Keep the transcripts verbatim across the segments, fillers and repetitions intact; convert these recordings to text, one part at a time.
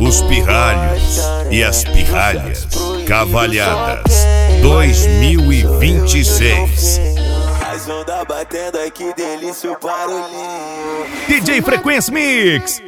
Os pirralhos e as pirralhas Cavalhadas dois mil e vinte e seis. As ondas batendo aqui, delícia o barulhinho. D J Frequência Mix.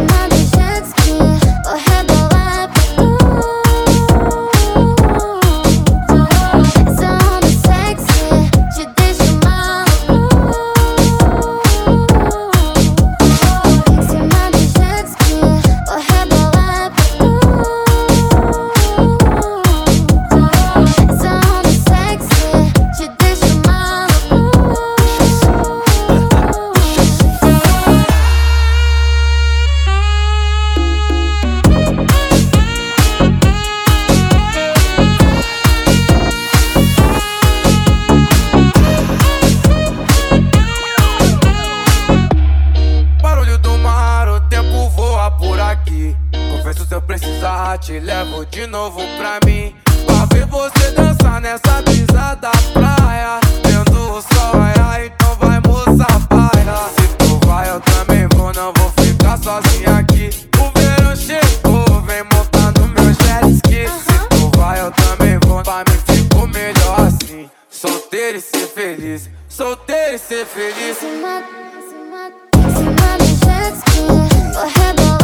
Confesso, se eu precisar, te levo de novo pra mim, pra ver você dançar nessa brisa da praia, vendo o sol raiar, então vai, moça, paia. Se tu vai, eu também vou, não vou ficar sozinha aqui. O verão chegou, vem montar no meu jet ski. Se tu vai, eu também vou, pra mim ficou melhor assim. Solteiro e ser feliz, solteiro e ser feliz. Cima, cima, cima do jet ski, vou rebolar.